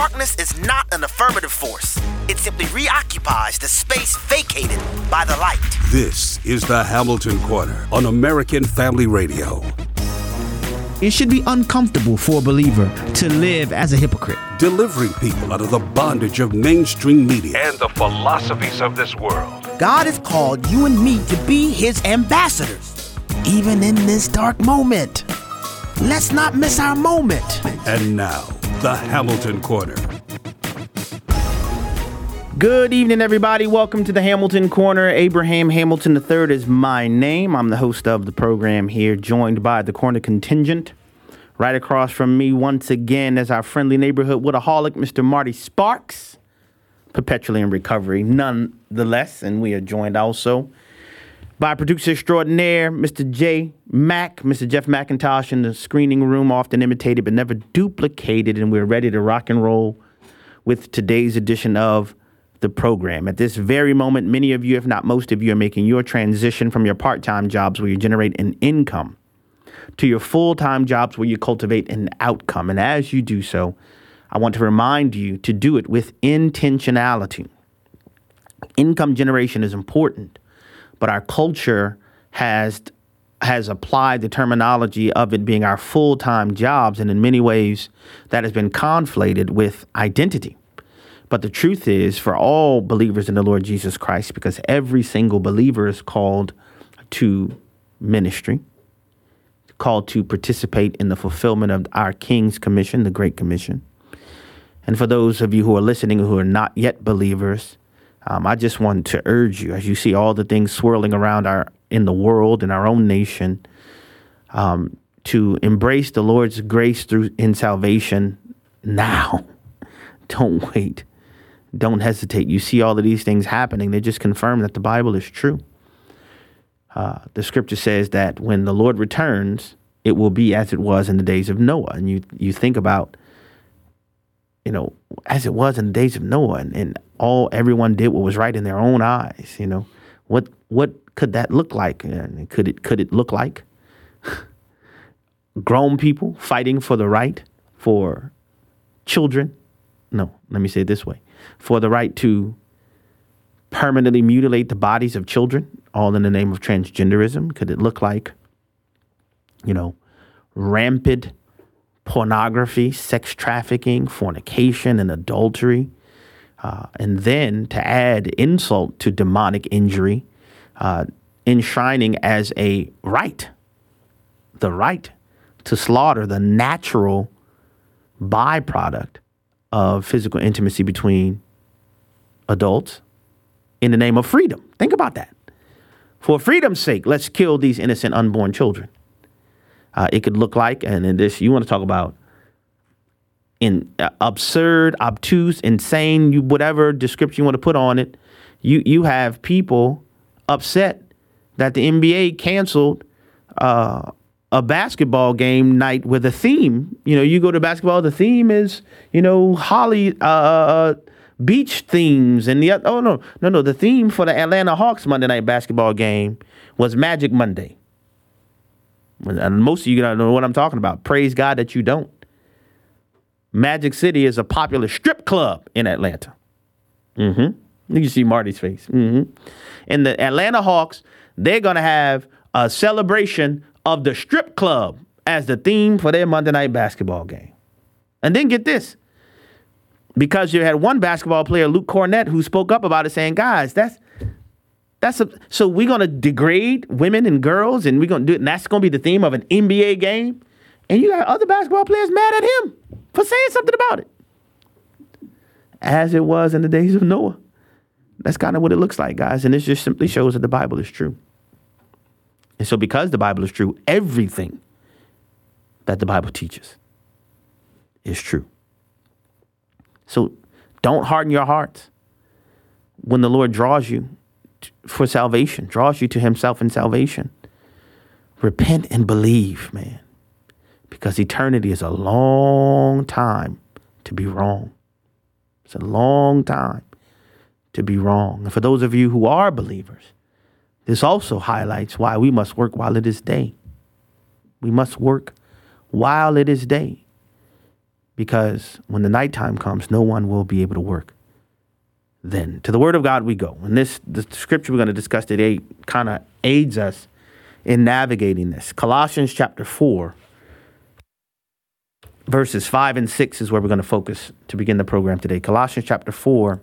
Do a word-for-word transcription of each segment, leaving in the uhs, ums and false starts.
Darkness is not an affirmative force. It simply reoccupies the space vacated by the light. This is the Hamilton Corner on American Family Radio. It should be uncomfortable for a believer to live as a hypocrite. Delivering people out of the bondage of mainstream media and the philosophies of this world. God has called you and me to be his ambassadors, even in this dark moment. Let's not miss our moment. And now, the Hamilton Corner. Good evening, everybody. Welcome to the Hamilton Corner. Abraham Hamilton the third is my name. I'm the host of the program here, joined by the Corner Contingent. Right across from me, once again, is our friendly neighborhood Woodaholic, Mister Marty Sparks, perpetually in recovery, nonetheless. And we are joined also by producer extraordinaire, Mister J. Mack, Mister Jeff McIntosh in the screening room, often imitated but never duplicated. And we're ready to rock and roll with today's edition of the program. At this very moment, many of you, if not most of you, are making your transition from your part-time jobs where you generate an income to your full-time jobs where you cultivate an outcome. And as you do so, I want to remind you to do it with intentionality. Income generation is important, but our culture has has applied the terminology of it being our full-time jobs, and in many ways that has been conflated with identity. But the truth is, for all believers in the Lord Jesus Christ, because every single believer is called to ministry, called to participate in the fulfillment of our King's Commission, the Great Commission. And for those of you who are listening who are not yet believers, um, I just want to urge you, as you see all the things swirling around our in the world, in our own nation, um, to embrace the Lord's grace through in salvation now. Don't wait. Don't hesitate. You see all of these things happening. They just confirm that the Bible is true. Uh, the scripture says that when the Lord returns, it will be as it was in the days of Noah. And you you think about, you know, as it was in the days of Noah, and, and all everyone did what was right in their own eyes. You know, what what could that look like? And could it could it look like grown people fighting for the right for children? No, let me say it this way. For the right to permanently mutilate the bodies of children, all in the name of transgenderism? Could it look like, you know, rampant pornography, sex trafficking, fornication, and adultery? Uh, and then to add insult to demonic injury, uh, enshrining as a right, the right to slaughter the natural byproduct of physical intimacy between adults in the name of freedom. Think about that. For freedom's sake, let's kill these innocent unborn children. Uh, it could look like, and in this, you want to talk about in uh, absurd, obtuse, insane, you whatever description you want to put on it. You you have people upset that the N B A canceled uh, a basketball game night with a theme. You know, you go to basketball, the theme is, you know, Holly uh, beach themes. And the oh, no, no, no. The theme for the Atlanta Hawks Monday night basketball game was Magic Monday. And most of you don't know what I'm talking about. Praise God that you don't. Magic City is a popular strip club in Atlanta. Mm-hmm. You can see Marty's face. Mm-hmm. And the Atlanta Hawks, they're going to have a celebration of the strip club as the theme for their Monday night basketball game. And then get this, because you had one basketball player, Luke Cornett, who spoke up about it saying, guys, that's, that's, a, so we're going to degrade women and girls and we're going to do it. And that's going to be the theme of an N B A game. And you got other basketball players mad at him for saying something about it. As it was in the days of Noah. That's kind of what it looks like, guys. And this just simply shows that the Bible is true. And so because the Bible is true, everything that the Bible teaches is true. So don't harden your hearts when the Lord draws you t- for salvation, draws you to himself in salvation. Repent and believe, man, because eternity is a long time to be wrong. It's a long time to be wrong. And for those of you who are believers, this also highlights why we must work while it is day. We must work while it is day. because when the nighttime comes, no one will be able to work. Then to the word of God we go. And this, the scripture we're going to discuss today kind of aids us in navigating this. Colossians chapter four, verses five and six is where we're going to focus to begin the program today. Colossians chapter four,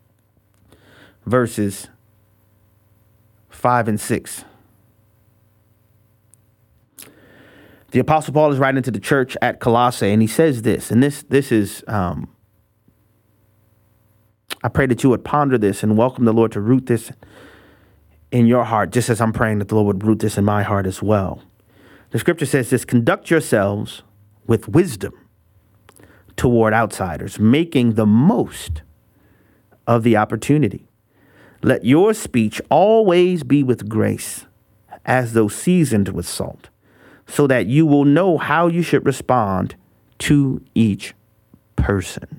verses five and six. The Apostle Paul is writing to the church at Colossae, and he says this, and this this is, um, I pray that you would ponder this and welcome the Lord to root this in your heart, just as I'm praying that the Lord would root this in my heart as well. The scripture says this: conduct yourselves with wisdom toward outsiders, making the most of the opportunity. Let your speech always be with grace, as though seasoned with salt, so that you will know how you should respond to each person.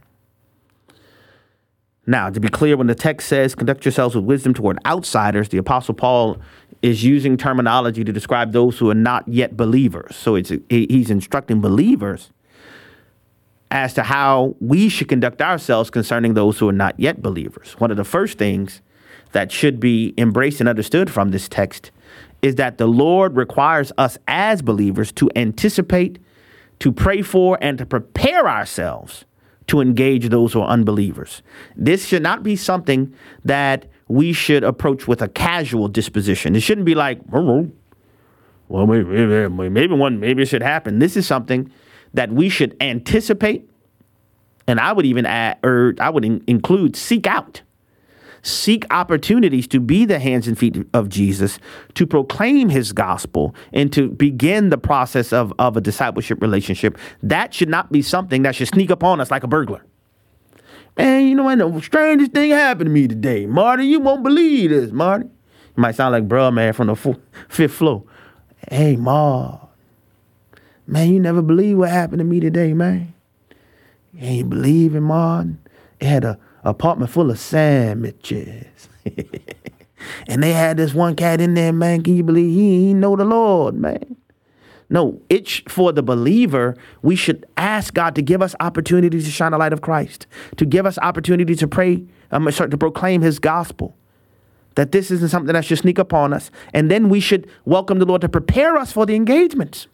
Now, to be clear, when the text says conduct yourselves with wisdom toward outsiders, the Apostle Paul is using terminology to describe those who are not yet believers. So it's he's instructing believers as to how we should conduct ourselves concerning those who are not yet believers. One of the first things that should be embraced and understood from this text is that the Lord requires us as believers to anticipate, to pray for, and to prepare ourselves to engage those who are unbelievers. This should not be something that we should approach with a casual disposition. It shouldn't be like, well, maybe, maybe one, maybe it should happen. This is something that we should anticipate, and I would even add, or I would in, include seek out. Seek opportunities to be the hands and feet of Jesus, to proclaim his gospel, and to begin the process of, of a discipleship relationship. That should not be something that should sneak upon us like a burglar. Man, you know what? The strangest thing happened to me today. Marty, you won't believe this, Marty. You might sound like bruh, man, from the fourth, fifth floor. Hey, Ma. Man, you never believe what happened to me today, man. You ain't believing, Martin. It had a apartment full of sandwiches. And they had this one cat in there, man. Can you believe he ain't know the Lord, man? No, it's for the believer. We should ask God to give us opportunities to shine the light of Christ, to give us opportunities to pray, um, start to proclaim his gospel, that this isn't something that should sneak upon us. And then we should welcome the Lord to prepare us for the engagements.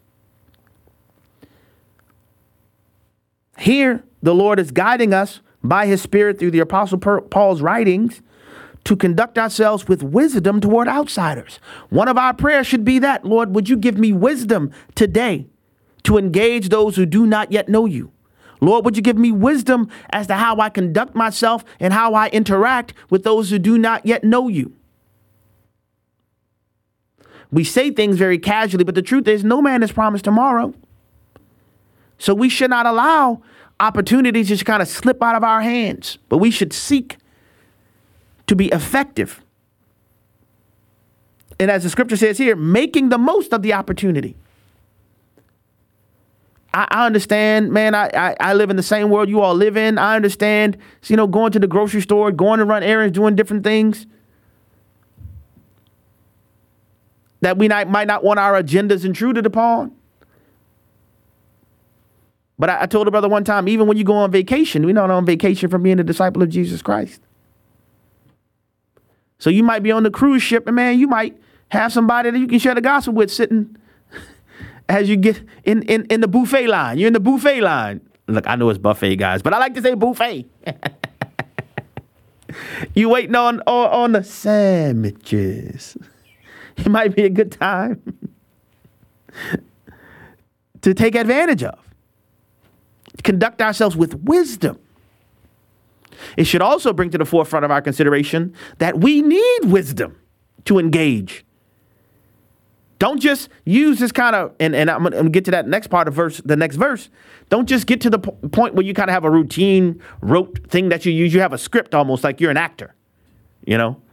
Here, the Lord is guiding us by his Spirit through the Apostle Paul's writings to conduct ourselves with wisdom toward outsiders. One of our prayers should be that, Lord, would you give me wisdom today to engage those who do not yet know you? Lord, would you give me wisdom as to how I conduct myself and how I interact with those who do not yet know you? We say things very casually, but the truth is no man is promised tomorrow. So we should not allow opportunities just kind of slip out of our hands, but we should seek to be effective. And as the scripture says here, making the most of the opportunity. I, I understand, man, I, I, I live in the same world you all live in. I understand, you know, going to the grocery store, going to run errands, doing different things that we not, might not want our agendas intruded upon. But I, I told a brother one time, even when you go on vacation, we're not on vacation from being a disciple of Jesus Christ. So you might be on the cruise ship, and man, you might have somebody that you can share the gospel with sitting as you get in, in, in the buffet line. You're in the buffet line. Look, I know it's buffet, guys, but I like to say buffet. You waiting on, on, on the sandwiches. It might be a good time to take advantage of. Conduct ourselves with wisdom. It should also bring to the forefront of our consideration that we need wisdom to engage. Don't just use this kind of, and, and I'm going to get to that next part of verse, the next verse. Don't just get to the po- point where you kind of have a routine, rote thing that you use. You have a script almost like you're an actor, you know?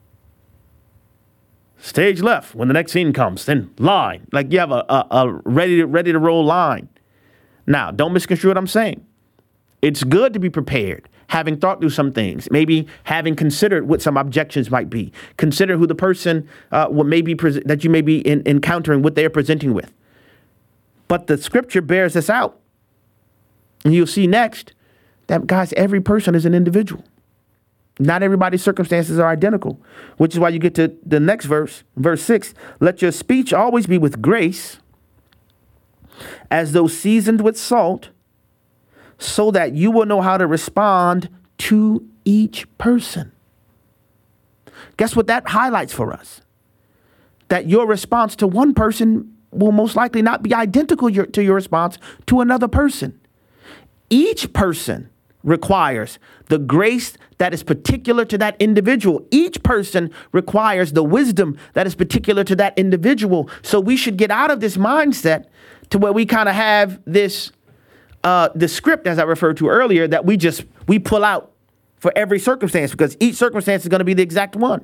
Stage left when the next scene comes, then line. Like you have a, a, a ready to, ready to roll line. Now, don't misconstrue what I'm saying. It's good to be prepared, having thought through some things, maybe having considered what some objections might be. Consider who the person uh, what may be pre- that you may be in, encountering, what they are presenting with. But the scripture bears this out. And you'll see next that, guys, every person is an individual. Not everybody's circumstances are identical, which is why you get to the next verse, verse six. Let your speech always be with grace, as though seasoned with salt, so that you will know how to respond to each person. Guess what that highlights for us? That your response to one person will most likely not be identical your, to your response to another person. Each person requires the grace that is particular to that individual. Each person requires the wisdom that is particular to that individual. So we should get out of this mindset to where we kind of have this, uh, the script, as I referred to earlier, that we just, we pull out for every circumstance, because each circumstance is going to be the exact one.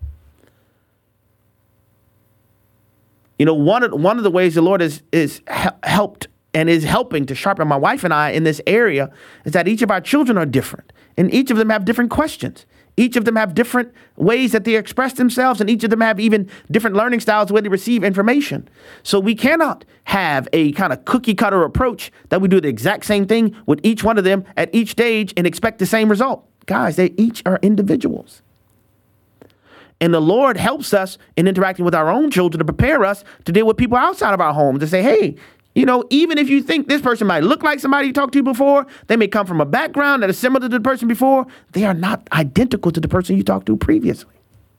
You know, one of, one of the ways the Lord is, is helped and is helping to sharpen my wife and I in this area is that each of our children are different, and each of them have different questions. Each of them have different ways that they express themselves, and each of them have even different learning styles where they receive information. So we cannot have a kind of cookie cutter approach that we do the exact same thing with each one of them at each stage and expect the same result. Guys, they each are individuals. And the Lord helps us in interacting with our own children to prepare us to deal with people outside of our home, to say, hey, you know, even if you think this person might look like somebody you talked to before, they may come from a background that is similar to the person before, they are not identical to the person you talked to previously.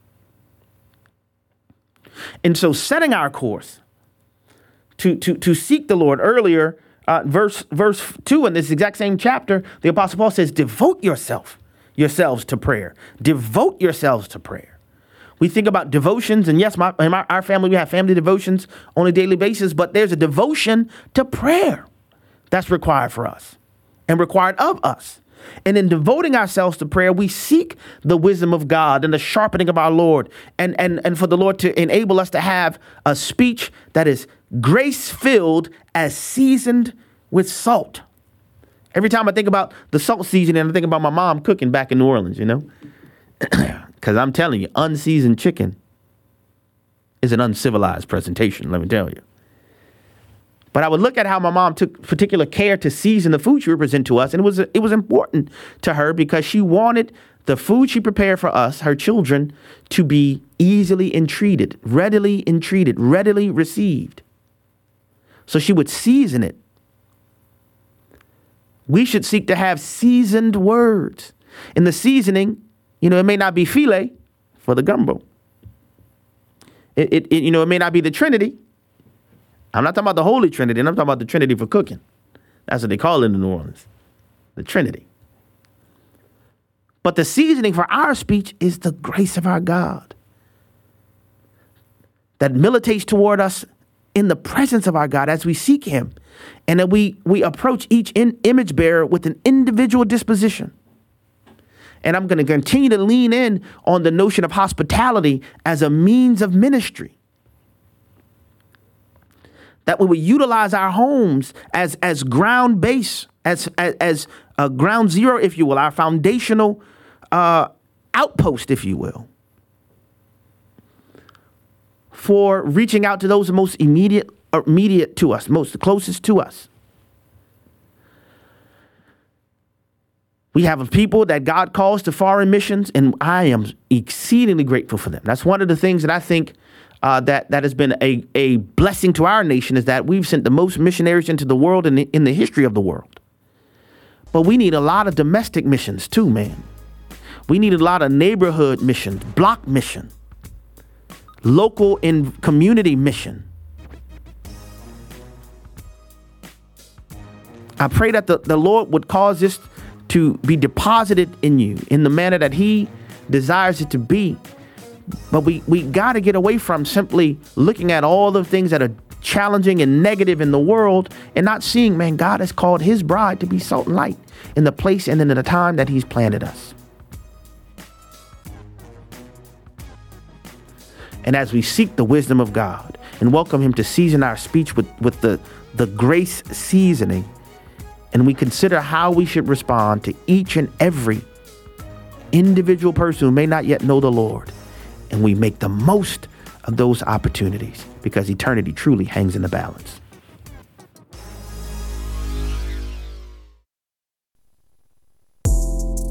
And so setting our course to, to, to seek the Lord earlier, uh, verse, verse two in this exact same chapter, the Apostle Paul says, devote yourself, yourselves to prayer. Devote yourselves to prayer. We think about devotions, and yes, my, in my, our family, we have family devotions on a daily basis, but there's a devotion to prayer that's required for us and required of us. And in devoting ourselves to prayer, we seek the wisdom of God and the sharpening of our Lord, and, and, and for the Lord to enable us to have a speech that is grace-filled as seasoned with salt. Every time I think about the salt seasoning, I think about my mom cooking back in New Orleans, you know? Because I'm telling you, unseasoned chicken is an uncivilized presentation, let me tell you. But I would look at how my mom took particular care to season the food she would present to us. And it was it was important to her because she wanted the food she prepared for us, her children, to be easily entreated, readily entreated, readily received. So she would season it. We should seek to have seasoned words. In the seasoning, you know, it may not be filet for the gumbo. It, it, it, you know, it may not be the Trinity. I'm not talking about the Holy Trinity. I'm talking about the Trinity for cooking. That's what they call it in New Orleans, the Trinity. But the seasoning for our speech is the grace of our God that militates toward us in the presence of our God as we seek him, and that we, we approach each in, image bearer with an individual disposition. And I'm going to continue to lean in on the notion of hospitality as a means of ministry. That we would utilize our homes as, as ground base, as, as, as a ground zero, if you will, our foundational uh, outpost, if you will, for reaching out to those most immediate, immediate to us, most closest to us. We have people that God calls to foreign missions, and I am exceedingly grateful for them. That's one of the things that I think uh, that, that has been a, a blessing to our nation, is that we've sent the most missionaries into the world in the, in the history of the world. But we need a lot of domestic missions too, man. We need a lot of neighborhood missions, block mission, local and community mission. I pray that the, the Lord would cause this to be deposited in you in the manner that he desires it to be. But we, we got to get away from simply looking at all the things that are challenging and negative in the world and not seeing, man, God has called his bride to be salt and light in the place and in the time that he's planted us. And as we seek the wisdom of God and welcome him to season our speech with, with the, the grace seasoning, and we consider how we should respond to each and every individual person who may not yet know the Lord, and we make the most of those opportunities, because eternity truly hangs in the balance.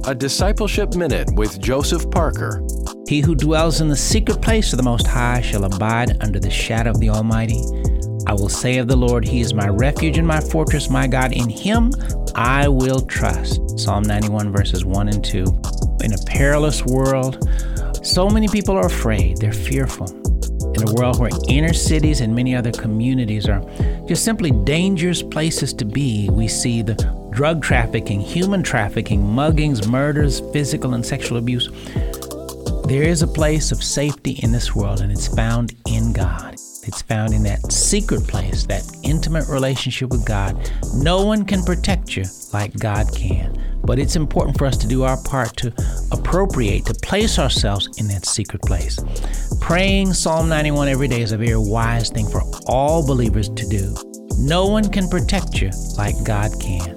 a Discipleship Minute with Joseph Parker. He who dwells in the secret place of the Most High shall abide under the shadow of the Almighty. I will say of the Lord, He is my refuge and my fortress, my God. In Him I will trust. Psalm ninety-one, verses one and two. In a perilous world, so many people are afraid. They're fearful. In a world where inner cities and many other communities are just simply dangerous places to be, we see the drug trafficking, human trafficking, muggings, murders, physical and sexual abuse. There is a place of safety in this world, and it's found in God. It's found in that secret place, that intimate relationship with God. No one can protect you like God can. But it's important for us to do our part to appropriate, to place ourselves in that secret place. Praying Psalm ninety-one every day is a very wise thing for all believers to do. No one can protect you like God can.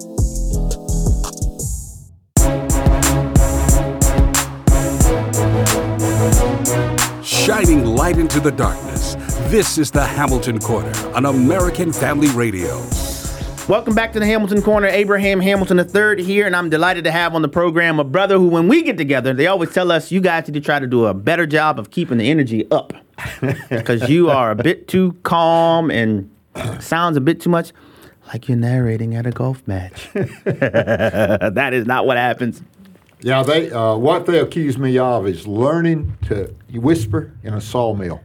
Shining light into the darkness. This is the Hamilton Corner on American Family Radio. Welcome back to the Hamilton Corner. Abraham Hamilton the third here, and I'm delighted to have on the program a brother who, when we get together, they always tell us you guys need to try to do a better job of keeping the energy up because you are a bit too calm and sounds a bit too much like you're narrating at a golf match. That is not what happens. Yeah, they uh, what they accuse me of is learning to whisper in a sawmill.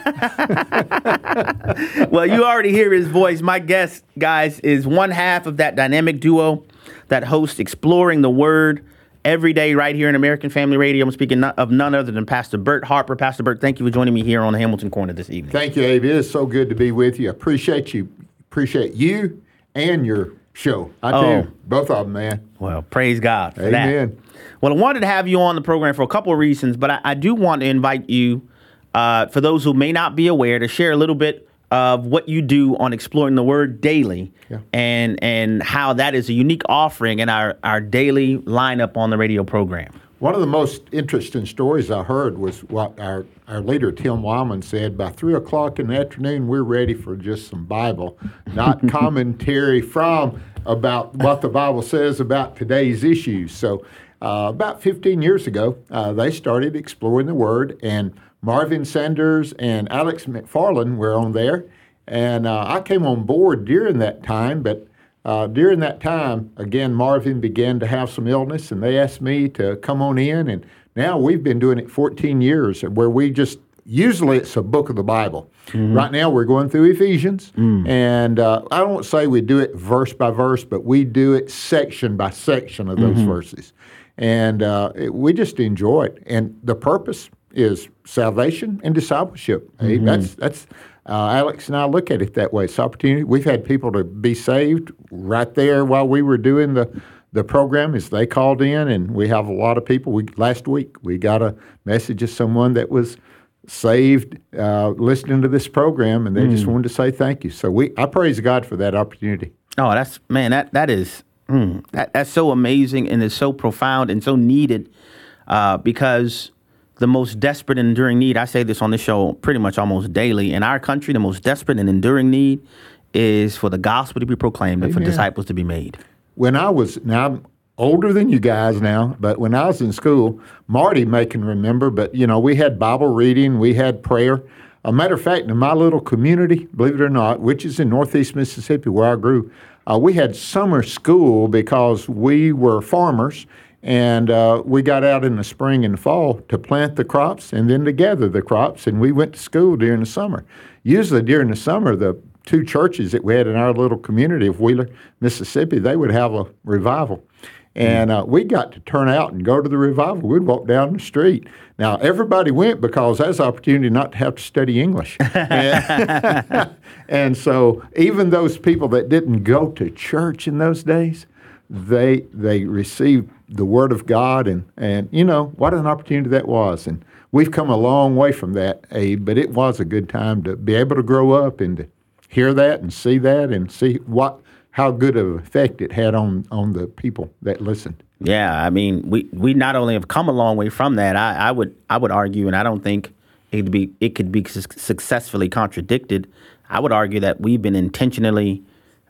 Well, you already hear his voice. My guest, guys, is one half of that dynamic duo that hosts Exploring the Word every day right here in American Family Radio. I'm speaking of none other than Pastor Bert Harper. Pastor Bert, thank you for joining me here on the Hamilton Corner this evening. Thank you, Abe. It is so good to be with you. I appreciate you. Appreciate you and your show. I do. Oh. Both of them, man. Well, praise God for Amen. that. Well, I wanted to have you on the program for a couple of reasons, but I, I do want to invite you, uh, for those who may not be aware, to share a little bit of what you do on Exploring the Word daily, yeah. and and how that is a unique offering in our, our daily lineup on the radio program. One of the most interesting stories I heard was what our, our leader, Tim Wyman, said. By three o'clock in the afternoon, we're ready for just some Bible, not commentary from about what the Bible says about today's issues. So uh, about fifteen years ago, uh, they started Exploring the Word, and Marvin Sanders and Alex McFarland were on there. And uh, I came on board during that time, but Uh, during that time, again, Marvin began to have some illness, and they asked me to come on in, and now we've been doing it fourteen years, where we just, usually it's a book of the Bible. Mm-hmm. Right now we're going through Ephesians, mm. and uh, I don't say we do it verse by verse, but we do it section by section of those mm-hmm. verses. And uh, it, we just enjoy it. And the purpose is salvation and discipleship. Mm-hmm. Hey, that's that's Uh, Alex and I look at it that way. It's opportunity. We've had people to be saved right there while we were doing the, the program as they called in, and we have a lot of people. We Last week, we got a message of someone that was saved uh, listening to this program, and they mm. just wanted to say thank you. So we, I praise God for that opportunity. Oh, that's, man, that that is, mm, that, that's so amazing, and it's so profound and so needed uh, because the most desperate and enduring need, I say this on this show pretty much almost daily, in our country, the most desperate and enduring need is for the gospel to be proclaimed and for disciples to be made. When I was, now I'm older than you guys now, but when I was in school, Marty may can remember, but, you know, we had Bible reading, we had prayer. A matter of fact, in my little community, believe it or not, which is in northeast Mississippi where I grew, uh, we had summer school because we were farmers. And uh, we got out in the spring and the fall to plant the crops and then to gather the crops. And we went to school during the summer. Usually during the summer, the two churches that we had in our little community of Wheeler, Mississippi, they would have a revival. And uh, we got to turn out and go to the revival. We'd walk down the street. Now, everybody went because that's an opportunity not to have to study English. and, and so even those people that didn't go to church in those days, they they received the Word of God, and, and, you know, what an opportunity that was. And we've come a long way from that, Abe, but it was a good time to be able to grow up and to hear that and see that and see what how good of an effect it had on, on the people that listened. Yeah, I mean, we, we not only have come a long way from that, I, I would I would argue, and I don't think it'd be it could be su- successfully contradicted, I would argue that we've been intentionally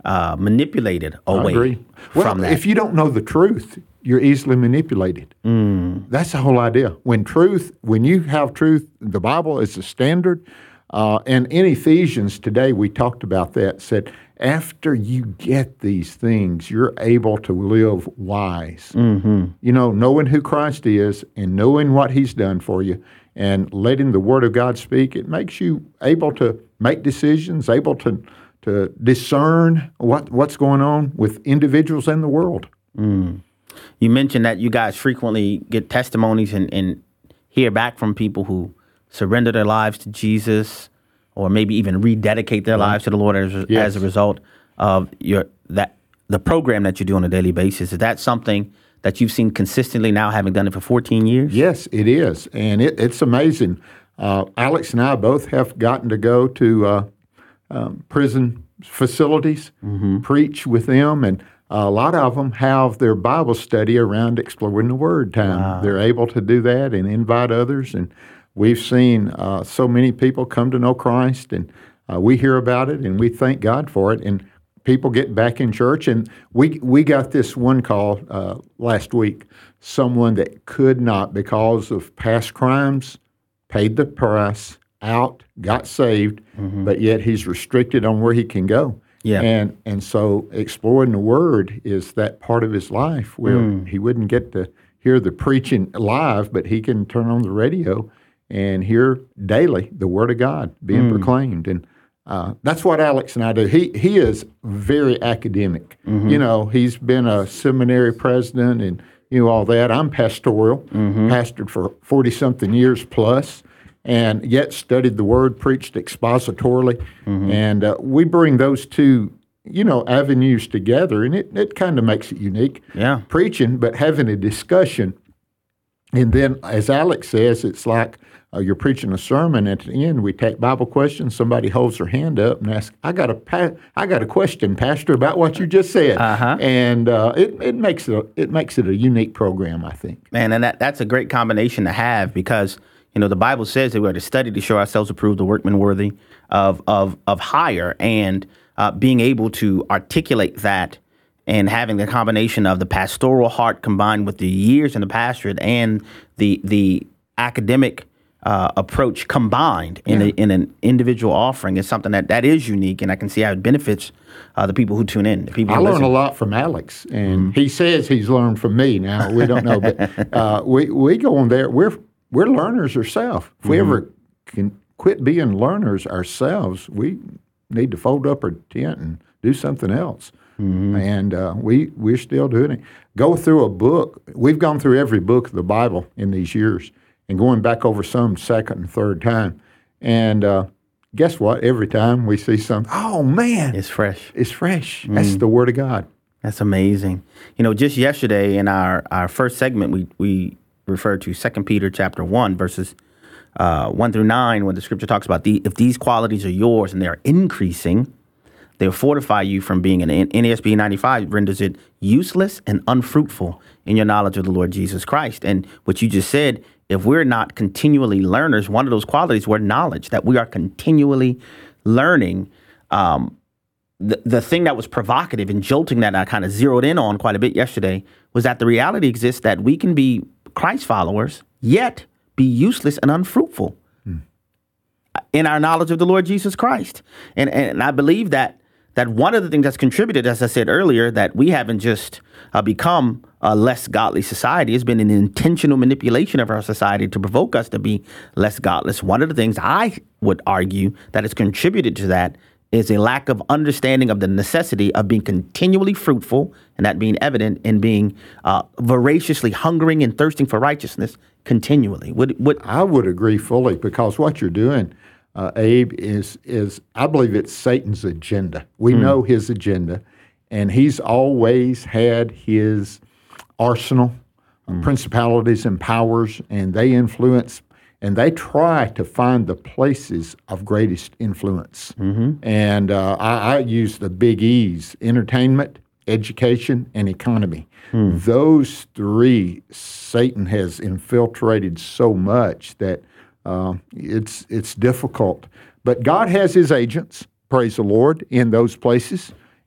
uh, manipulated away I agree. Well, from that. if you don't know the truth, you're easily manipulated. Mm. That's the whole idea. When truth, when you have truth, the Bible is the standard. Uh, and in Ephesians today, we talked about that, said, after you get these things, you're able to live wise. Mm-hmm. You know, knowing who Christ is and knowing what he's done for you and letting the Word of God speak, it makes you able to make decisions, able to to discern what, what's going on with individuals in the world. Mm. You mentioned that you guys frequently get testimonies and, and hear back from people who surrender their lives to Jesus or maybe even rededicate their lives to the Lord as, yes. as a result of your that the program that you do on a daily basis. Is that something that you've seen consistently now, having done it for fourteen years? Yes, it is. And it, it's amazing. Uh, Alex and I both have gotten to go to uh, um, prison facilities, mm-hmm. preach with them, and a lot of them have their Bible study around exploring the Word time. Wow. They're able to do that and invite others. And we've seen uh, so many people come to know Christ, and uh, we hear about it, and we thank God for it. And people get back in church. And we we got this one call uh, last week, someone that could not, because of past crimes, paid the price, out, got saved, mm-hmm. but yet he's restricted on where he can go. Yeah. And and so exploring the Word is that part of his life where mm. he wouldn't get to hear the preaching live, but he can turn on the radio and hear daily the Word of God being mm. proclaimed. And uh, that's what Alex and I do. He he is very academic. Mm-hmm. You know, he's been a seminary president and you know all that. I'm pastoral, mm-hmm. pastored for forty-something years plus, and yet studied the Word, preached expositorily. Mm-hmm. And uh, we bring those two, you know, avenues together, and it, it kind of makes it unique. Yeah. Preaching, but having a discussion. And then, as Alex says, it's like uh, you're preaching a sermon. At the end, we take Bible questions. Somebody holds their hand up and asks, I got a pa- I got a question, Pastor, about what you just said. Uh-huh. And uh, it, it, makes it a, it makes it a unique program, I think. Man, and that, that's a great combination to have because – you know, the Bible says that we are to study to show ourselves approved, the workman worthy of of of hire, and uh, being able to articulate that and having the combination of the pastoral heart combined with the years in the pastorate and the the academic uh, approach combined in yeah. a, in an individual offering is something that, that is unique, and I can see how it benefits uh, the people who tune in. The people I who learn listen. a lot from Alex, and Mm-hmm. he says he's learned from me. Now we don't know, but uh, we we go on there. We're We're learners ourselves. If we mm-hmm. ever can quit being learners ourselves, we need to fold up our tent and do something else. Mm-hmm. And uh, we, we're still doing it. Go through a book. We've gone through every book of the Bible in these years and going back over some second and third time. And uh, guess what? Every time we see something, oh, man. It's fresh. It's fresh. Mm-hmm. That's the Word of God. That's amazing. You know, just yesterday in our, our first segment, we we referred to Second Peter chapter one, verses uh, one through nine, when the scripture talks about the, if these qualities are yours and they're increasing, they'll fortify you from being an N A S B ninety-five renders it useless and unfruitful in your knowledge of the Lord Jesus Christ. And what you just said, if we're not continually learners, one of those qualities were knowledge, that we are continually learning. Um, the, the thing that was provocative and jolting that I kind of zeroed in on quite a bit yesterday was that the reality exists that we can be Christ followers, yet be useless and unfruitful hmm. in our knowledge of the Lord Jesus Christ. And and I believe that that one of the things that's contributed, as I said earlier, that we haven't just uh, become a less godly society. It's been an intentional manipulation of our society to provoke us to be less godless. One of the things I would argue that has contributed to that is a lack of understanding of the necessity of being continually fruitful, and that being evident in being uh, voraciously hungering and thirsting for righteousness continually. Would, would I would agree fully, because what you're doing, uh, Abe, is is I believe it's Satan's agenda. We mm. know his agenda, and he's always had his arsenal, mm. principalities and powers, and they influence. And they try to find the places of greatest influence. Mm-hmm. And uh, I, I use the big E's: entertainment, education, and economy. Mm. Those three, Satan has infiltrated so much that uh, it's it's difficult. But God has his agents, praise the Lord, in those places.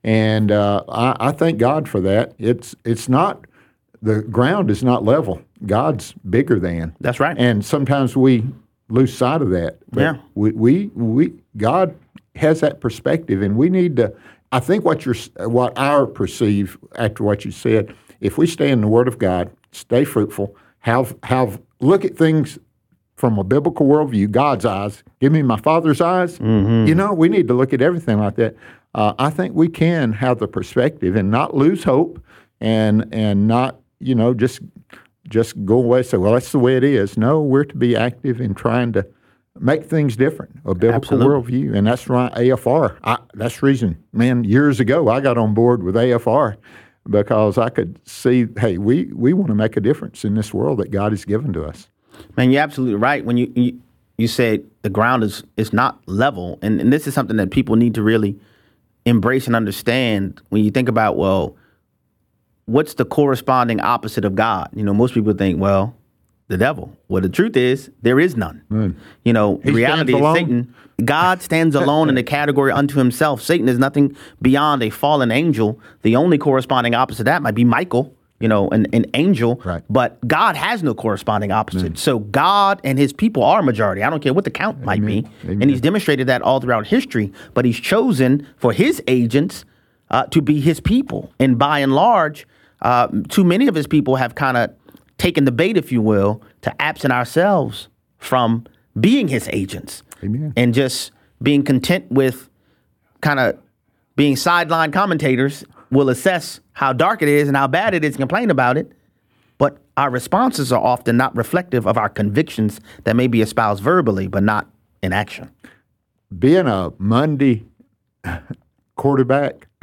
And uh, I, I thank God for that. It's it's not, the ground is not level. God's bigger than. That's right. And sometimes we lose sight of that. But Yeah. We, we, we, God has that perspective, and we need to, I think what you're, what I perceive after what you said, if we stay in the Word of God, stay fruitful, have, have, look at things from a biblical worldview, God's eyes, give me my Father's eyes, Mm-hmm. you know, we need to look at everything like that. Uh, I think we can have the perspective and not lose hope and, and not, you know, just, just go away and say, well, that's the way it is. No, we're to be active in trying to make things different, a biblical Absolutely. worldview. And that's why A F R, I, that's the reason, man, years ago I got on board with A F R because I could see, hey, we, we want to make a difference in this world that God has given to us. Man, you're absolutely right. When you you, you said the ground is, is not level, and, and this is something that people need to really embrace and understand when you think about, well, what's the corresponding opposite of God? You know, most people think, well, the devil. Well, the truth is, there is none. Mm. You know, He the reality stands is alone. Satan, God stands alone in the category unto himself. Satan is nothing beyond a fallen angel. The only corresponding opposite of that might be Michael, you know, an, an angel. Right. But God has no corresponding opposite. So God and his people are majority. I don't care what the count might be. Amen. And he's demonstrated that all throughout history. But he's chosen for his agents uh, to be his people. And by and large, uh, too many of his people have kind of taken the bait, if you will, to absent ourselves from being his agents. Amen. And just being content with kind of being sideline commentators will assess how dark it is and how bad it is and complain about it. But our responses are often not reflective of our convictions that may be espoused verbally, but not in action. Being a Monday quarterback,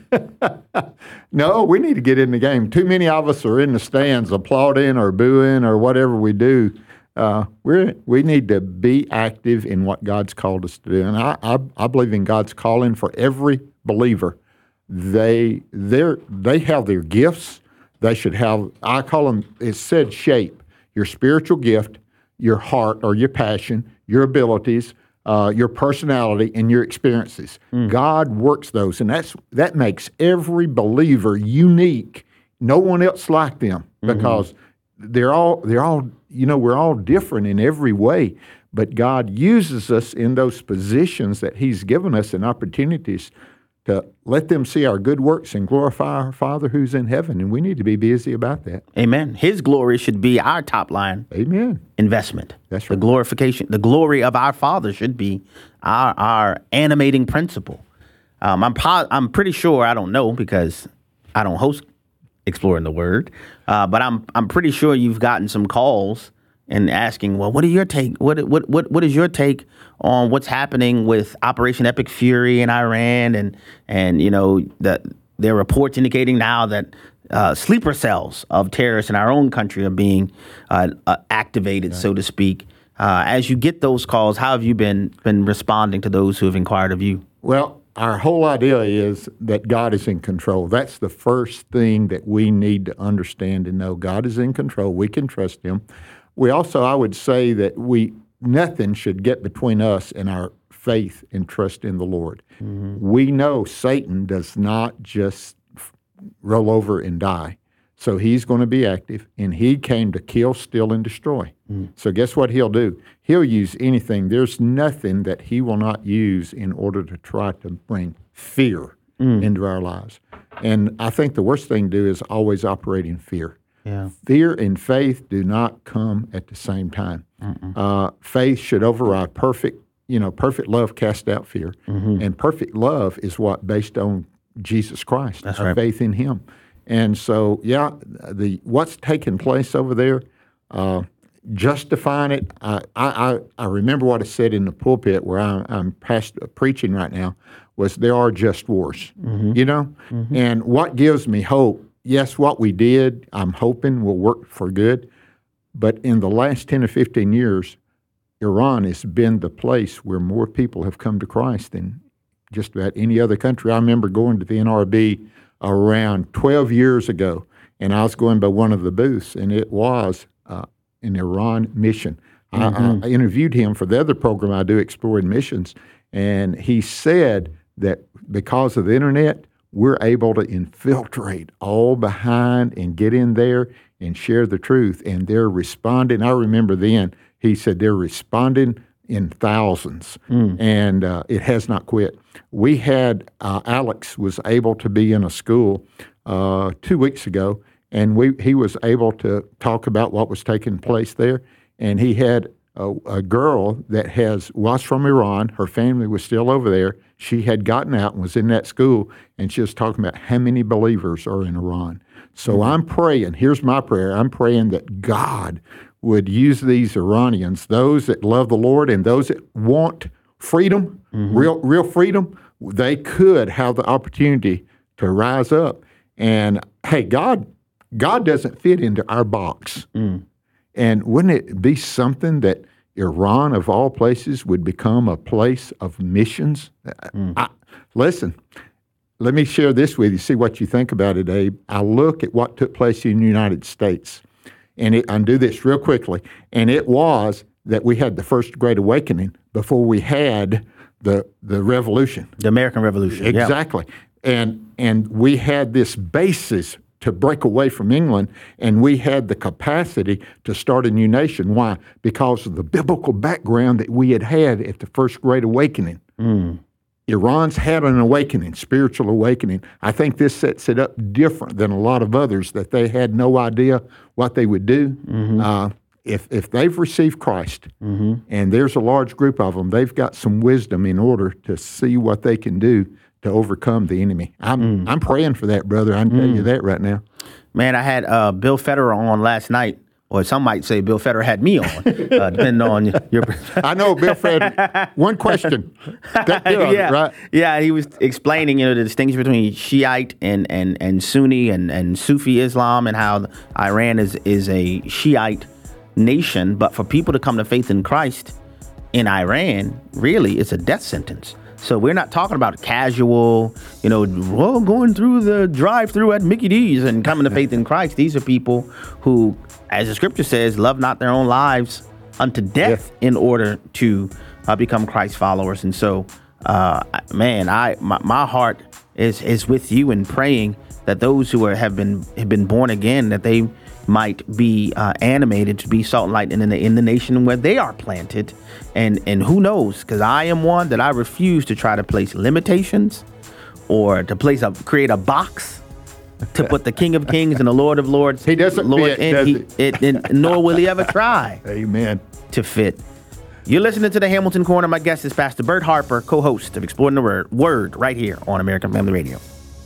no, we need to get in the game. Too many of us are in the stands applauding or booing or whatever we do. Uh, we we need to be active in what God's called us to do. And I, I, I believe in God's calling for every believer. They they they have their gifts. They should have, I call them, it said shape, your spiritual gift, your heart or your passion, your abilities, uh, your personality, and your experiences. Mm. God works those, and that's that makes every believer unique. No one else like them because mm-hmm. they're all they're all you know we're all different in every way. But God uses us in those positions that He's given us and opportunities to let them see our good works and glorify our Father who's in heaven, and we need to be busy about that. Amen. His glory should be our top line. Amen. Investment. That's The right. glorification, the glory of our Father should be our our animating principle. Um, I'm po- I'm pretty sure, I don't know because I don't host Exploring the Word, uh, but I'm I'm pretty sure you've gotten some calls and asking, well, what are your take? What what what what is your take on what's happening with Operation Epic Fury in Iran, and and you know that there are reports indicating now that uh, sleeper cells of terrorists in our own country are being uh, uh, activated, right. so to speak. Uh, as you get those calls, how have you been been responding to those who have inquired of you? Well, our whole idea is that God is in control. That's the first thing that we need to understand and know. God is in control. We can trust Him. We also, I would say that we nothing should get between us and our faith and trust in the Lord. Mm-hmm. We know Satan does not just f- roll over and die. So he's going to be active, and he came to kill, steal, and destroy. Mm. So guess what he'll do? He'll use anything. There's nothing that he will not use in order to try to bring fear mm. into our lives. And I think the worst thing to do is always operate in fear. Yeah. Fear and faith do not come at the same time. Uh, faith should override perfect, you know, perfect love casts out fear. Mm-hmm. And perfect love is what based on Jesus Christ, That's our right. faith in Him. And so, yeah, the what's taking place over there, uh, justifying it, I, I, I remember what I said in the pulpit where I, I'm past, uh, preaching right now, was there are just wars, mm-hmm. you know? Mm-hmm. And what gives me hope, yes, what we did, I'm hoping will work for good. But in the last ten or fifteen years, Iran has been the place where more people have come to Christ than just about any other country. I remember going to the N R B around twelve years ago, and I was going by one of the booths, and it was uh, an Iran mission. Mm-hmm. I, I interviewed him for the other program I do, Exploring Missions, and he said that because of the internet, we're able to infiltrate all behind and get in there and share the truth. And they're responding. I remember then, he said they're responding in thousands, mm. and uh, it has not quit. We had, uh, Alex was able to be in a school uh, two weeks ago, and we he was able to talk about what was taking place there. And he had a, a girl that has was from Iran. Her family was still over there. She had gotten out and was in that school, and she was talking about how many believers are in Iran. So mm-hmm. I'm praying, here's my prayer, I'm praying that God would use these Iranians, those that love the Lord and those that want freedom, mm-hmm. real real freedom, they could have the opportunity to rise up. And hey, God, God doesn't fit into our box. Mm. And wouldn't it be something that Iran, of all places, would become a place of missions? Mm. I, listen, let me share this with you, see what you think about it, Abe. I look at what took place in the United States, and it, I'll do this real quickly, and it was that we had the First Great Awakening before we had the the Revolution. The American Revolution. Exactly. Yeah. And and we had this basis to break away from England, and we had the capacity to start a new nation. Why? Because of the biblical background that we had had at the First Great Awakening. Mm. Iran's had an awakening, spiritual awakening. I think this sets it up different than a lot of others, that they had no idea what they would do. Mm-hmm. Uh, if if they've received Christ, mm-hmm. and there's a large group of them, they've got some wisdom in order to see what they can do to overcome the enemy. I'm mm. I'm praying for that, brother. I can mm. tell you that right now. Man, I had uh, Bill Federer on last night, or some might say Bill Federer had me on, uh, depending on your. I know Bill Federer. One question. That Bill, yeah, right? Yeah, he was explaining, you know, the distinction between Shiite and and, and Sunni and, and Sufi Islam, and how Iran is is a Shiite nation, but for people to come to faith in Christ in Iran, really, it's a death sentence. So we're not talking about casual, you know, well, going through the drive-through at Mickey D's and coming to faith in Christ. These are people who, as the scripture says, love not their own lives unto death yeah. in order to uh, become Christ followers. And so, uh, man, I my, my heart is is with you in praying that those who are, have been have been born again, that they might be uh, animated to be salt and light in the in the nation where they are planted. And and who knows? Because I am one that I refuse to try to place limitations or to place a create a box to put the King of Kings and the Lord of Lords. He doesn't Lord fit, in, does he, he? It, it, nor will he ever try. Amen. To fit. You're listening to the Hamilton Corner. My guest is Pastor Bert Harper, co-host of Exploring the Word, Word right here on American Family Radio.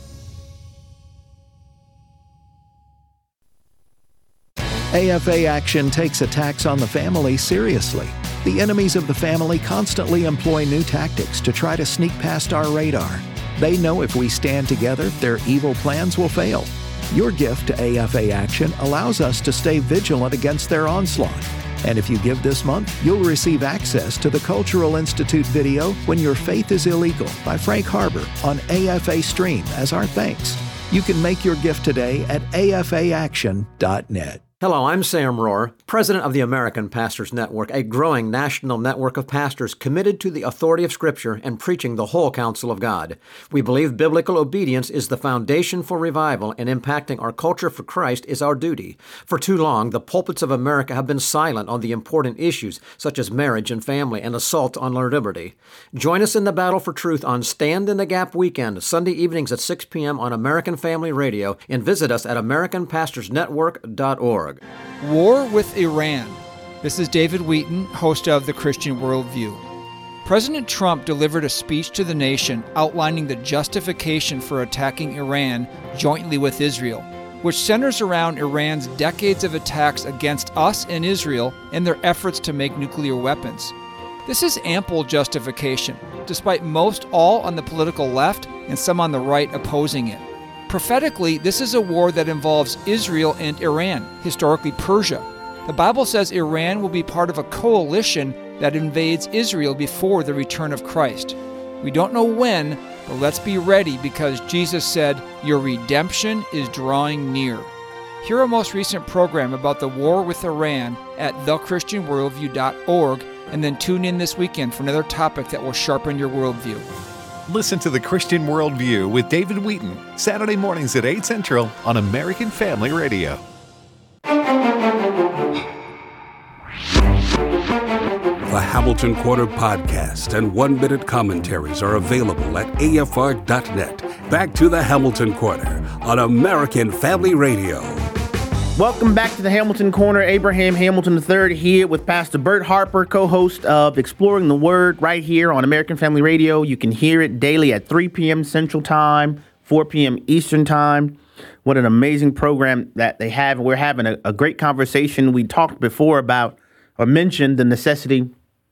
A F A Action takes attacks on the family seriously. The enemies of the family constantly employ new tactics to try to sneak past our radar. They know if we stand together, their evil plans will fail. Your gift to A F A Action allows us to stay vigilant against their onslaught. And if you give this month, you'll receive access to the Cultural Institute video When Your Faith is Illegal by Frank Harbor on A F A Stream as our thanks. You can make your gift today at A F A action dot net. Hello, I'm Sam Rohr, president of the American Pastors Network, a growing national network of pastors committed to the authority of Scripture and preaching the whole counsel of God. We believe biblical obedience is the foundation for revival, and impacting our culture for Christ is our duty. For too long, the pulpits of America have been silent on the important issues such as marriage and family and assault on our liberty. Join us in the battle for truth on Stand in the Gap weekend, Sunday evenings at six p.m. on American Family Radio, and visit us at american pastors network dot org. War with Iran. This is David Wheaton, host of The Christian Worldview. President Trump delivered a speech to the nation outlining the justification for attacking Iran jointly with Israel, which centers around Iran's decades of attacks against us and Israel and their efforts to make nuclear weapons. This is ample justification, despite most all on the political left and some on the right opposing it. Prophetically, this is a war that involves Israel and Iran, historically Persia. The Bible says Iran will be part of a coalition that invades Israel before the return of Christ. We don't know when, but let's be ready because Jesus said, "Your redemption is drawing near." Hear our most recent program about the war with Iran at the christian worldview dot org, and then tune in this weekend for another topic that will sharpen your worldview. Listen to The Christian Worldview with David Wheaton, Saturday mornings at eight Central on American Family Radio. The Hamilton Quarter podcast and one-minute commentaries are available at A F R dot net. Back to the Hamilton Quarter on American Family Radio. Welcome back to the Hamilton Corner. Abraham Hamilton the third here with Pastor Bert Harper, co-host of Exploring the Word right here on American Family Radio. You can hear it daily at three p.m. Central Time, four p.m. Eastern Time. What an amazing program that they have. We're having a, a great conversation. We talked before about or mentioned the necessity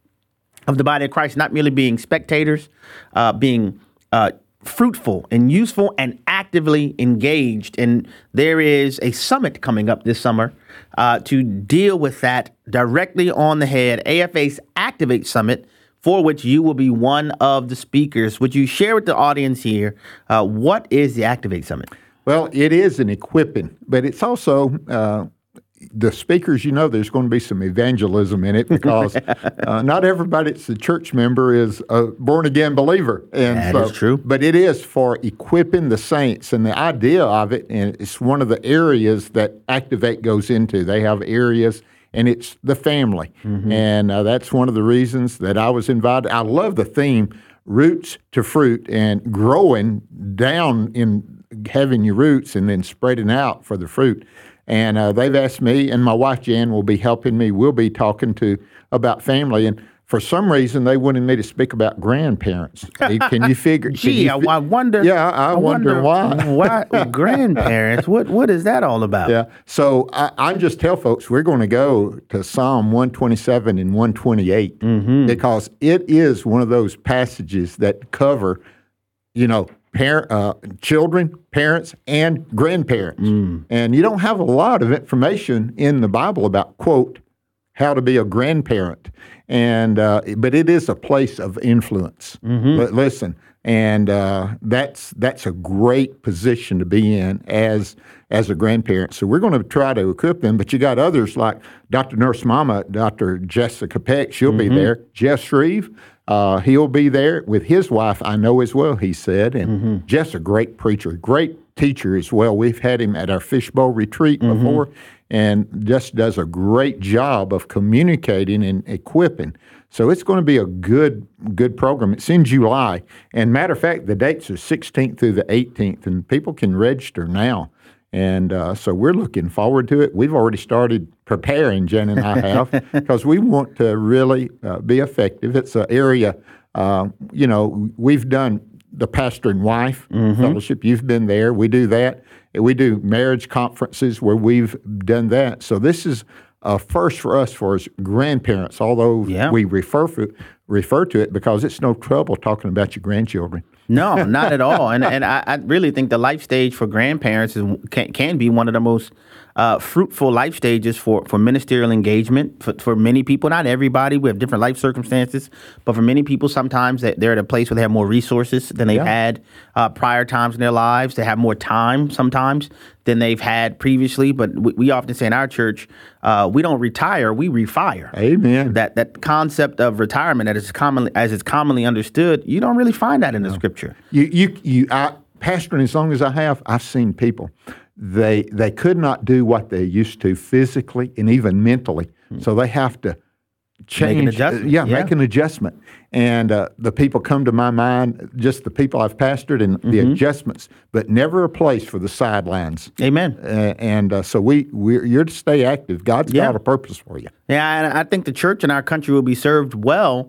of the body of Christ not merely being spectators, uh, being uh, fruitful and useful and actively engaged. And there is a summit coming up this summer uh, to deal with that directly on the head, A F A's Activate Summit, for which you will be one of the speakers. Would you share with the audience here, uh, what is the Activate Summit? Well, it is an equipping, but it's also uh, the speakers, you know, there's going to be some evangelism in it because uh, not everybody that's a church member is a born-again believer. And that so, is true. But it is for equipping the saints. And the idea of it, and it's one of the areas that Activate goes into. They have areas, and it's the family. Mm-hmm. And uh, that's one of the reasons that I was invited. I love the theme, Roots to Fruit, and growing down in having your roots and then spreading out for the fruit. And uh, they've asked me, and my wife Jan will be helping me. We'll be talking to about family. And for some reason, they wanted me to speak about grandparents. Can you figure? Gee, you fi- I wonder. Yeah, I, I wonder, wonder why. Why grandparents? What What is that all about? Yeah. So I, I just tell folks we're going to go to Psalm one twenty-seven and one twenty-eight mm-hmm. because it is one of those passages that cover, you know, Parent, uh, children, parents, and grandparents. Mm. And you don't have a lot of information in the Bible about, quote, how to be a grandparent. And uh, but it is a place of influence. Mm-hmm. L- listen, and uh, that's that's a great position to be in as as a grandparent. So we're going to try to equip them. But you got others like Doctor Nurse Mama, Doctor Jessica Peck. She'll mm-hmm. be there. Jeff Shreve. Uh, he'll be there with his wife, I know as well, he said. And mm-hmm. Jeff's a great preacher, great teacher as well. We've had him at our Fishbowl retreat mm-hmm. before, and just does a great job of communicating and equipping. So it's going to be a good good program. It's in July. And matter of fact, the dates are sixteenth through the eighteenth, and people can register now. And uh, so we're looking forward to it. We've already started preparing, Jen and I have, because we want to really uh, be effective. It's an area, uh, you know, we've done the pastor and wife mm-hmm. fellowship. You've been there. We do that. We do marriage conferences where we've done that. So this is a first for us for as grandparents, although yeah. we refer to, refer to it because it's no trouble talking about your grandchildren. No, not at all. And and I, I really think the life stage for grandparents is, can, can be one of the most uh, fruitful life stages for, for ministerial engagement for, for many people. Not everybody. We have different life circumstances. But for many people, sometimes they're at a place where they have more resources than they've yeah. had uh, prior times in their lives. They have more time sometimes than they've had previously. But we, we often say in our church, uh, we don't retire, we refire. Amen. That that concept of retirement, that is commonly as it's commonly understood, you don't really find that in the no. scripture. You you you I, pastoring as long as I have, I've seen people. They they could not do what they used to physically and even mentally, mm-hmm. so they have to change. Make an adjustment. Uh, yeah, yeah, make an adjustment. And uh, the people come to my mind, just the people I've pastored and mm-hmm. the adjustments, but never a place for the sidelines. Amen. Uh, and uh, so we we're, you're to stay active. God's yeah. got a purpose for you. Yeah, and I think the church in our country will be served well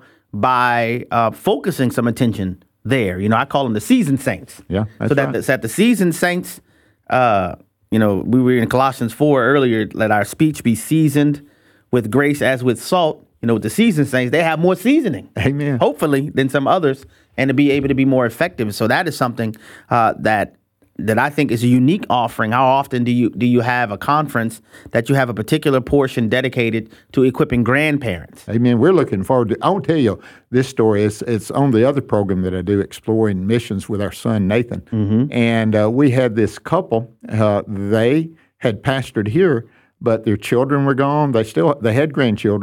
by uh, focusing some attention there. You know, I call them the seasoned saints. Yeah, that's so that right. the, so that the seasoned saints, uh, you know, we were in Colossians four earlier, let our speech be seasoned with grace as with salt. You know, with the seasoned saints, they have more seasoning, Amen. hopefully, than some others, and to be able to be more effective. So that is something uh, that that I think is a unique offering. How often do you do you have a conference that you have a particular portion dedicated to equipping grandparents? Amen. We're looking forward to. I want to tell you this story. It's it's on the other program that I do, Exploring Missions with our son Nathan, mm-hmm. and uh, we had this couple. Uh, they had pastored here, but their children were gone. They still they had grandchildren.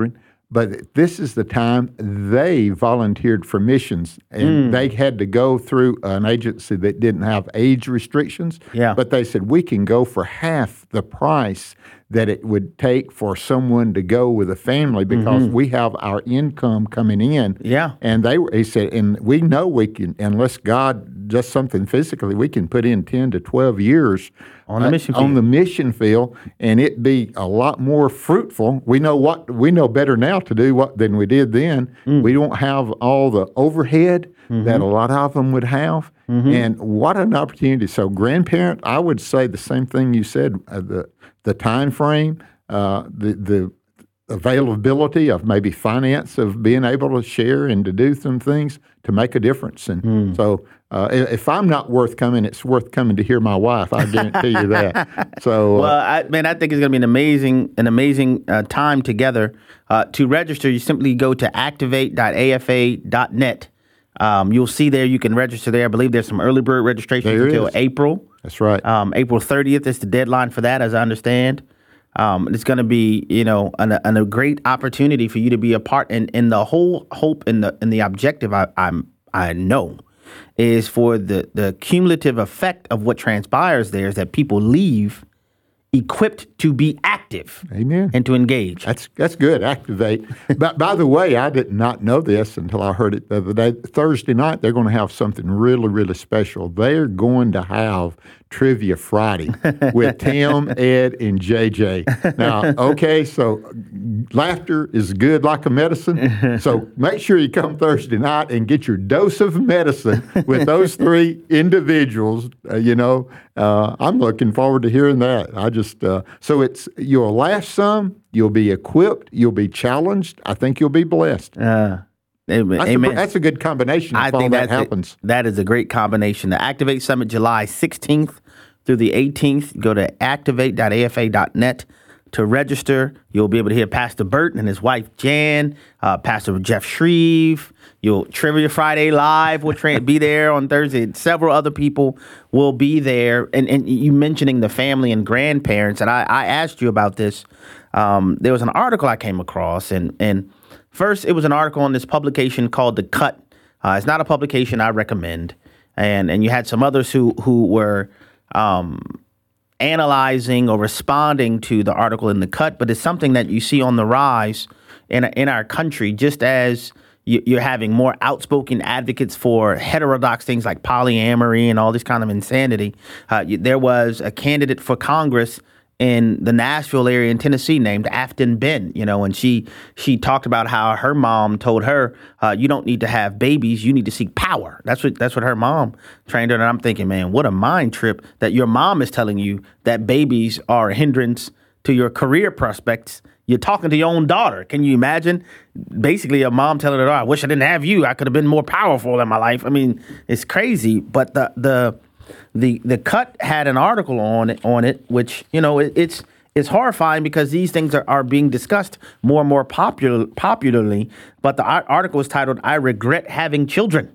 but this is the time they volunteered for missions, and Mm. they had to go through an agency that didn't have age restrictions. Yeah. But they said, we can go for half the price that it would take for someone to go with a family because Mhm. we have our income coming in. Yeah. And they were, he said, and we know we can, unless God does something physically, we can put in ten to twelve years On the uh, mission on field. the mission field, and it be a lot more fruitful. We know what we know better now to do what than we did then. Mm. We don't have all the overhead Mm-hmm. that a lot of them would have, Mhm. and what an opportunity! So, grandparent, I would say the same thing you said. Uh, the the time frame, uh, the the availability of maybe finance of being able to share and to do some things to make a difference. And Mm. so uh, i- if I'm not worth coming, it's worth coming to hear my wife. I guarantee you that. So, uh, Well, I, man, I think it's going to be an amazing, an amazing uh, time together. Uh, to register, you simply go to activate dot A F A dot net. Um, you'll see there you can register there. I believe there's some early bird registrations There until is. April. That's right. Um, April thirtieth is the deadline for that, as I understand. Um, it's going to be, you know, an, an, a great opportunity for you to be a part. And, and the whole hope and the and the objective, I, I'm I know, is for the the cumulative effect of what transpires there is that people leave equipped to be active. Amen. And to engage. That's that's good. Activate. But by the way, I did not know this until I heard it the other day. Thursday night, they're going to have something really, really special. They're going to have Trivia Friday with Tim, Ed, and J J. Now, okay, so laughter is good like a medicine. So make sure you come Thursday night and get your dose of medicine with those three individuals. Uh, you know, uh, I'm looking forward to hearing that. I just uh, so it's you'll laugh some, you'll be equipped, you'll be challenged. I think you'll be blessed. Uh, amen. That's, Amen. A, that's a good combination if I all think that that's a- happens. that is a great combination. The Activate Summit, July sixteenth through the eighteenth. Go to activate dot A F A dot net to register. You'll be able to hear Pastor Burton and his wife Jan, uh, Pastor Jeff Shreve. You'll Trivia Friday Live will tra- be there on Thursday. Several other people will be there. And, and you mentioning the family and grandparents, and I, I asked you about this. Um, there was an article I came across, and and first it was an article on this publication called The Cut. Uh, it's not a publication I recommend, and and you had some others who who were um, analyzing or responding to the article in The Cut, but it's something that you see on the rise in in our country, just as you, you're having more outspoken advocates for heterodox things like polyamory and all this kind of insanity. Uh, you, there was a candidate for Congress in the Nashville area in Tennessee named Afton Ben, you know, and she she talked about how her mom told her, uh, you don't need to have babies, you need to seek power. That's what that's what her mom trained her. And I'm thinking, man, what a mind trip that your mom is telling you that babies are a hindrance to your career prospects. You're talking to your own daughter. Can you imagine? Basically, a mom telling her, oh, I wish I didn't have you. I could have been more powerful in my life. I mean, it's crazy. But the the The the Cut had an article on it, on it, which, you know, it, it's it's horrifying because these things are, are being discussed more and more popular popularly. But the ar- article is titled, I Regret Having Children.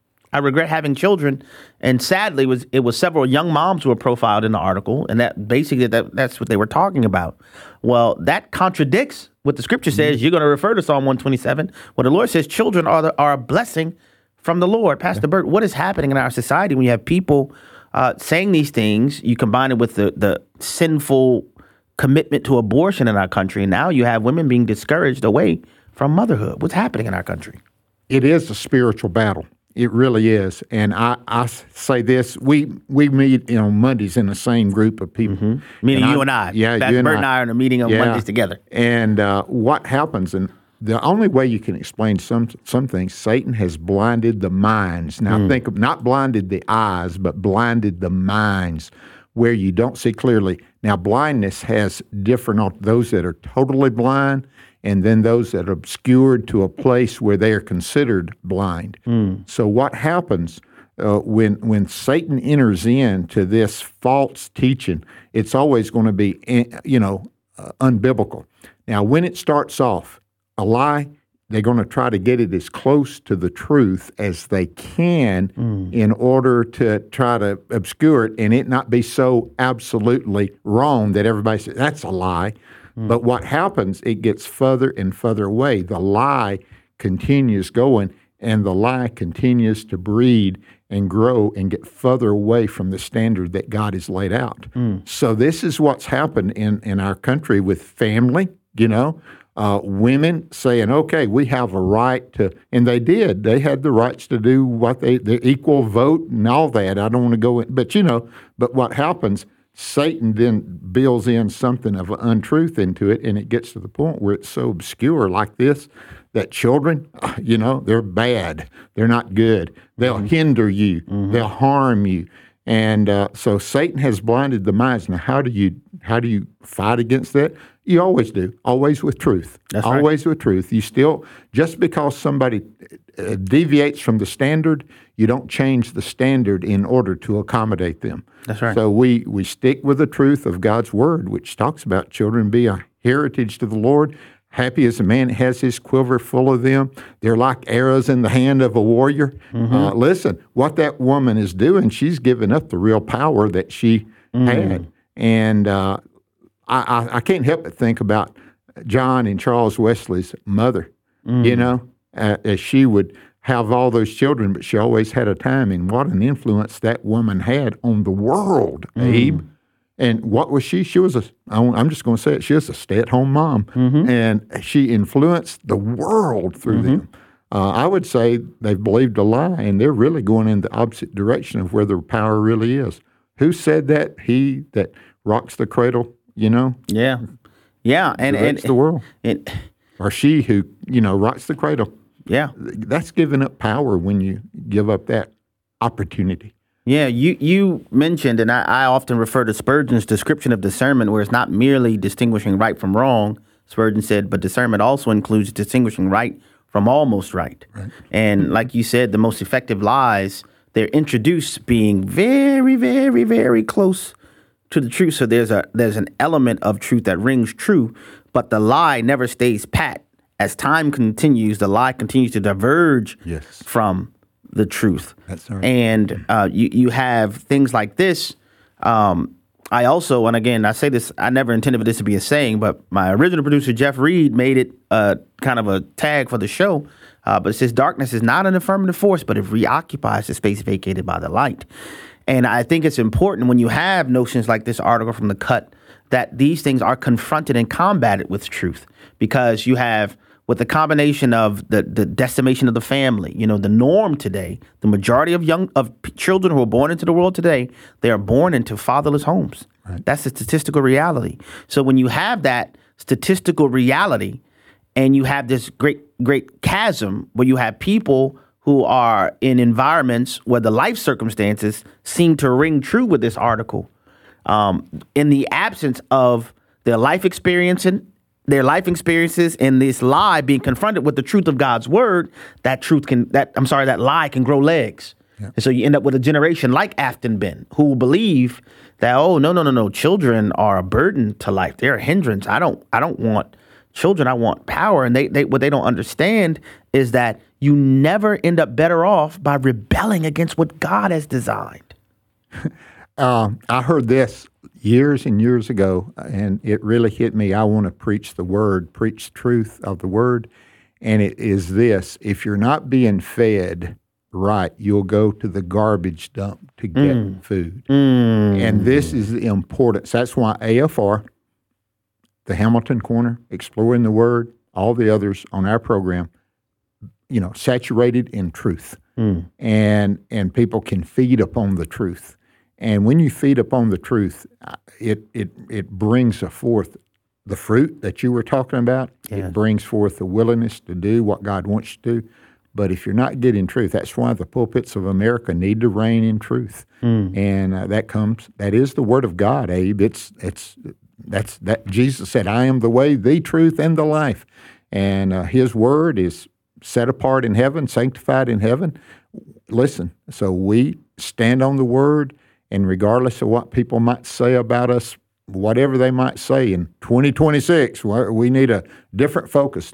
I regret having children. And sadly, it was it was several young moms who were profiled in the article. And that basically that that's what they were talking about. Well, that contradicts what the scripture says. Mm-hmm. You're going to refer to Psalm one twenty-seven, where the Lord says children are the, are a blessing from the Lord. Pastor yeah. Burt, what is happening in our society when you have people uh, saying these things? You combine it with the, the sinful commitment to abortion in our country. And now you have women being discouraged away from motherhood. What's happening in our country? It is a spiritual battle. It really is. And I, I say this, we we meet you know Mondays in the same group of people. Mm-hmm. Meaning and you I, and I. Yeah, Pastor you and Burt I. and I are in a meeting on yeah. Mondays together. And uh, what happens, and the only way you can explain some some things, Satan has blinded the minds. Now mm. think of not blinded the eyes, but blinded the minds where you don't see clearly. Now blindness has different, those that are totally blind, and then those that are obscured to a place where they are considered blind. Mm. So what happens uh, when when Satan enters into this false teaching, it's always going to be, you know, uh, unbiblical. Now, when it starts off, a lie, they're going to try to get it as close to the truth as they can mm. in order to try to obscure it and it not be so absolutely wrong that everybody says, that's a lie. Mm. But what happens, it gets further and further away. The lie continues going, and the lie continues to breed and grow and get further away from the standard that God has laid out. Mm. So this is what's happened in, in our country with family, you know. Uh, women saying, okay, we have a right to, and they did. They had the rights to do what they, the equal vote and all that. I don't want to go in, but you know, but what happens, Satan then builds in something of an untruth into it, and it gets to the point where it's so obscure like this that children, you know, they're bad. They're not good. They'll mm-hmm. hinder you. Mm-hmm. They'll harm you. And uh, so Satan has blinded the minds. Now, how do you how do you fight against that? You always do, always with truth. That's always right. with truth. You still, just because somebody uh, deviates from the standard, you don't change the standard in order to accommodate them. That's right. So we, we stick with the truth of God's word, which talks about children be a heritage to the Lord. Happy as a man has his quiver full of them. They're like arrows in the hand of a warrior. Mm-hmm. Uh, listen, what that woman is doing, she's giving up the real power that she mm. had. And uh, I, I, I can't help but think about John and Charles Wesley's mother, mm. you know, uh, as she would have all those children, but she always had a time. And what an influence that woman had on the world, mm. Abe. And what was she? She was a, I'm just going to say it, she was a stay-at-home mom. Mm-hmm. And she influenced the world through mm-hmm. them. Uh, I would say they've believed a lie, and they're really going in the opposite direction of where their power really is. Who said that? He that rocks the cradle, you know? Yeah. Yeah. And it's the world. And, or she who, you know, rocks the cradle. Yeah. That's giving up power when you give up that opportunity. Yeah, you, you mentioned, and I, I often refer to Spurgeon's description of discernment, where it's not merely distinguishing right from wrong. Spurgeon said, but discernment also includes distinguishing right from almost right. right. And like you said, the most effective lies, they're introduced being very, very, very close to the truth. So there's a there's an element of truth that rings true, but the lie never stays pat. As time continues, the lie continues to diverge yes. from the truth. That's right. And uh, you, you have things like this. Um, I also, and again, I say this, I never intended for this to be a saying, but my original producer, Jeff Reed, made it uh, kind of a tag for the show. Uh, but it says, darkness is not an affirmative force, but it reoccupies the space vacated by the light. And I think it's important when you have notions like this article from The Cut, that these things are confronted and combated with truth, because you have, with the combination of the, the decimation of the family, you know, the norm today, the majority of young of p- children who are born into the world today, they are born into fatherless homes. Right. That's the statistical reality. So when you have that statistical reality, and you have this great, great chasm where you have people who are in environments where the life circumstances seem to ring true with this article, um, in the absence of their life experience and their life experiences and this lie being confronted with the truth of God's word, that truth can, that I'm sorry, that lie can grow legs. Yeah. And so you end up with a generation like Afton Ben, who will believe that, oh, no, no, no, no, children are a burden to life. They're a hindrance. I don't, I don't want children. I want power. And they, they, what they don't understand is that you never end up better off by rebelling against what God has designed. uh, I heard this years and years ago, and it really hit me. I want to preach the word, preach truth of the word. And it is this: if you're not being fed right, you'll go to the garbage dump to get mm. food. Mm. And this is the importance. That's why A F R, the Hamilton Corner, Exploring the Word, all the others on our program, you know, saturated in truth. Mm. And and people can feed upon the truth. And when you feed upon the truth, it it it brings forth the fruit that you were talking about. Yeah. It brings forth the willingness to do what God wants you to do. But if you're not getting truth, that's why the pulpits of America need to reign in truth. Mm. And uh, that comes, that is the word of God, Abe. It's it's that's that Jesus said, "I am the way, the truth, and the life." And uh, His word is set apart in heaven, sanctified in heaven. Listen, so we stand on the word. And regardless of what people might say about us, whatever they might say in twenty twenty-six, we need a different focus. No,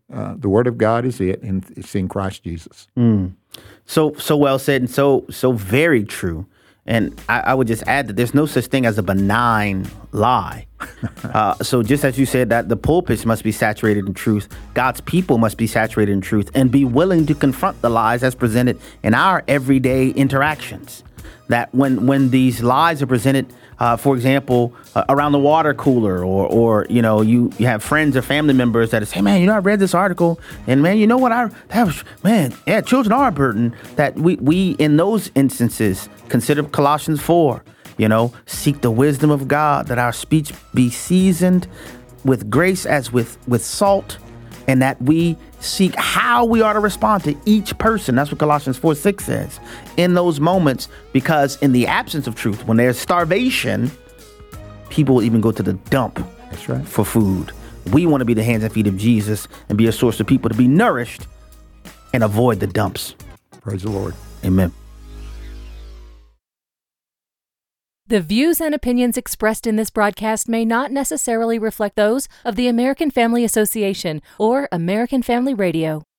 uh, the Word of God is it, and it's in Christ Jesus. Mm. So so well said, and so so very true. And I, I would just add that there's no such thing as a benign lie. uh, so just as you said that the pulpits must be saturated in truth, God's people must be saturated in truth and be willing to confront the lies as presented in our everyday interactions. That when when these lies are presented, uh, for example, uh, around the water cooler, or or you know you, you have friends or family members that say, man, you know, I read this article, and man, you know what, I that was, man, yeah, children are a burden. That we we in those instances consider Colossians four. You know, seek the wisdom of God, that our speech be seasoned with grace as with with salt, and that we seek how we are to respond to each person. That's what Colossians four six says. In those moments, because in the absence of truth, when there's starvation, people will even go to the dump That's right. for food. We want to be the hands and feet of Jesus and be a source of people to be nourished and avoid the dumps. Praise the Lord. Amen. The views and opinions expressed in this broadcast may not necessarily reflect those of the American Family Association or American Family Radio.